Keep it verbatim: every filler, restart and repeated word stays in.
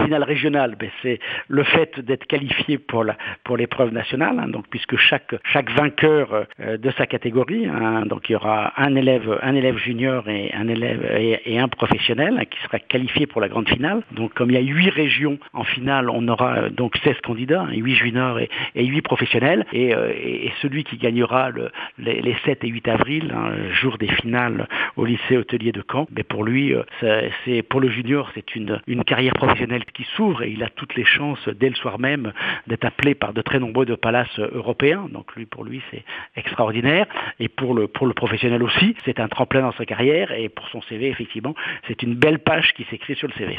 finale régionale, ben, c'est le fait d'être qualifié pour la, pour l'épreuve nationale, hein, donc puisque chaque chaque vainqueur euh, de sa catégorie, hein, donc il y aura un élève un élève junior et un élève et, et un professionnel, hein, qui sera qualifié pour la grande finale. Donc comme il y a huit régions en finale, on aura euh, donc seize candidats, hein, huit juniors et, et huit professionnels, et, euh, et, et celui qui gagnera le, les, les sept et huit avril, hein, jour des finales au lycée hôtelier de Caen, mais pour lui, euh, c'est, c'est pour le junior, c'est une une carrière professionnelle qui s'ouvre et il a toutes les chances dès le soir même d'être appelé par de très nombreux de palaces européens. Donc lui, pour lui, c'est extraordinaire. Et pour le pour le professionnel aussi, c'est un tremplin dans sa carrière, et pour son C V, effectivement, c'est une belle page qui s'écrit sur le C V.